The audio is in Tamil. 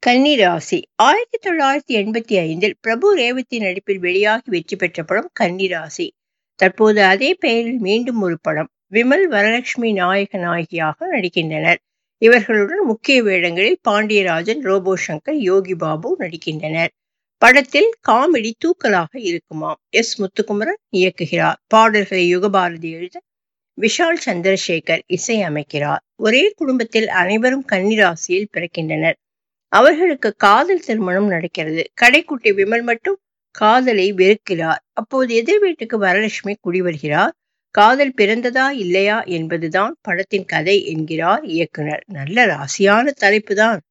கன்னி ராசி 1985 பிரபு ரேவதி நடிப்பில் வெளியாகி வெற்றி பெற்ற படம் கன்னி ராசி. தற்போது அதே பெயரில் மீண்டும் ஒரு படம். விமல், வரலட்சுமி நாயக நாயகியாக நடிக்கின்றனர். இவர்களுடன் முக்கிய வேடங்களில் பாண்டியராஜன், ரோபோ சங்கர், யோகி பாபு நடிக்கின்றனர். படத்தில் காமெடி தூக்கலாக இருக்குமாம். எஸ். முத்துக்குமரன் இயக்குகிறார். பாடல்களை யுகபாரதி எழுத விஷால் சந்திரசேகர் இசை அமைக்கிறார். ஒரே குடும்பத்தில் அனைவரும் கன்னி ராசியில் பிறக்கின்றனர். அவர்களுக்கு காதல் திருமணம் நடக்கிறது. கடைக்குட்டி விமல் மட்டும் காதலை வெறுக்கிறார். அப்போது எதிர் வீட்டுக்கு வரலட்சுமி குடிவருகிறார். காதல் பிறந்ததா இல்லையா என்பதுதான் படத்தின் கதை என்கிறார் இயக்குனர். நல்ல ராசியான தலைப்பு தான்.